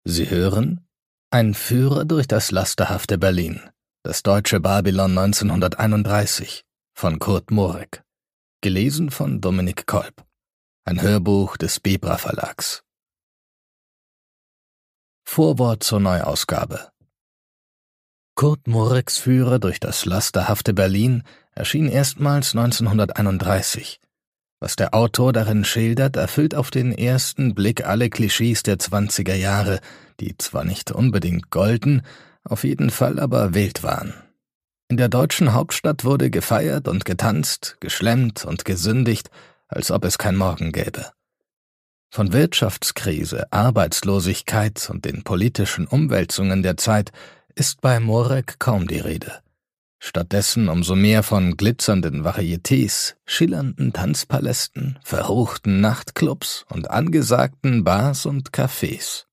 Sie hören Ein Führer durch das lasterhafte Berlin, das deutsche Babylon 1931 von Kurt Mohrek, gelesen von Dominik Kolb, ein Hörbuch des Bebra Verlags. Vorwort zur Neuausgabe. Kurt Mohreks Führer durch das lasterhafte Berlin erschien erstmals 1931. Was der Autor darin schildert, erfüllt auf den ersten Blick alle Klischees der 20er Jahre, die zwar nicht unbedingt golden, auf jeden Fall aber wild waren. In der deutschen Hauptstadt wurde gefeiert und getanzt, geschlemmt und gesündigt, als ob es kein Morgen gäbe. Von Wirtschaftskrise, Arbeitslosigkeit und den politischen Umwälzungen der Zeit ist bei Mohrek kaum die Rede. Stattdessen umso mehr von glitzernden Varietés, schillernden Tanzpalästen, verruchten Nachtclubs und angesagten Bars und Cafés.